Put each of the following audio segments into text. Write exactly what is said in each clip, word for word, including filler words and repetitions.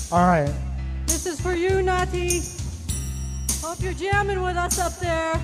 All right. This is for you, Natty. Hope you're jamming with us up there.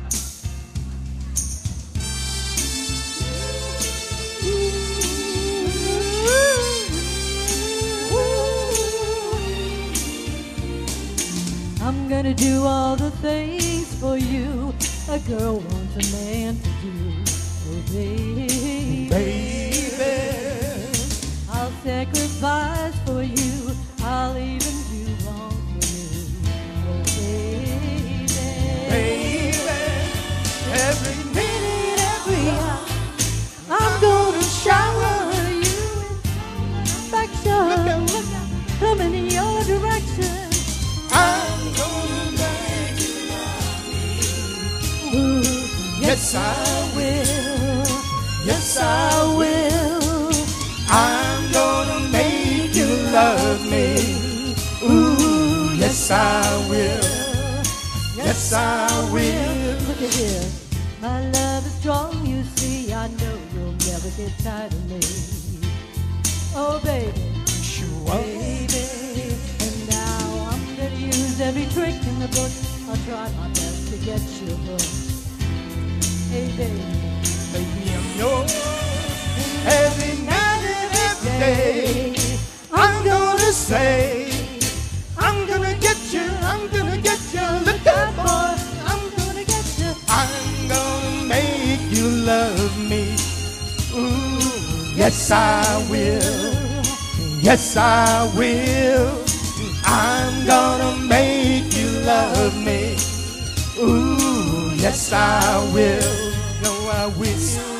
I'm gonna do all the things for you a girl wants a man to do. Oh, baby, Baby, I'll sacrifice for you. I'll even do wrong for you. Oh, baby, baby, every minute, every hour, I'm gonna shower you with affection. Coming in your direction. I'm gonna make you love me. Ooh, Yes, I will. Yes, I will. I'm gonna make you love me. Ooh, yes, I will. Yes, I will. Look at here. My love is strong, you see. I know you'll never get tired of me. Oh, baby. Sure. Baby. And now I'm gonna use every trick in the book. I'll try my best to get you hooked. Hey, baby. Baby, I'm yours. Every night and every day, I'm gonna say, I'm gonna get you, I'm gonna get you, look out, boy, I'm gonna get you. I'm gonna make you love me. Ooh, yes, I will. Yes, I will. I'm gonna make you love me. Ooh, yes, I will. No, I will.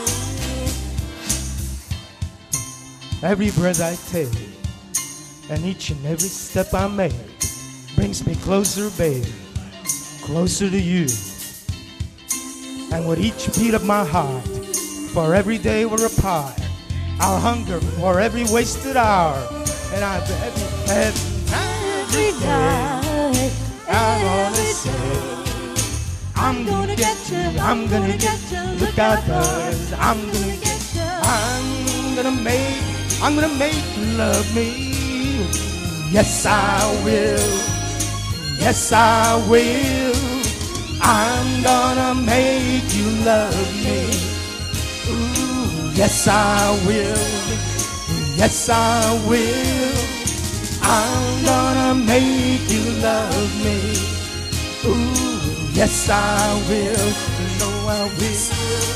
Every breath I take and each and every step I make brings me closer, baby, closer to you. And with each beat of my heart, for every day we're apart, I'll hunger for every wasted hour. And I every, every night, every day, I wanna say, I'm gonna get you, I'm gonna get you, look out, boys, I'm gonna get you, I'm gonna make, I'm gonna make you love me. Yes, I will. Yes, I will. I'm gonna make you love me. Ooh, yes, I will. Yes, I will. I'm gonna make you love me. Ooh, yes, I will. No, I will.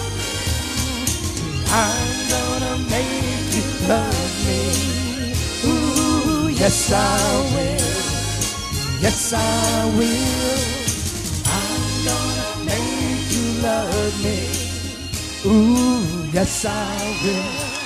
I'm gonna make you love me. Ooh, yes, I will. Yes, I will. I'm gonna make you love me. Ooh, yes, I will.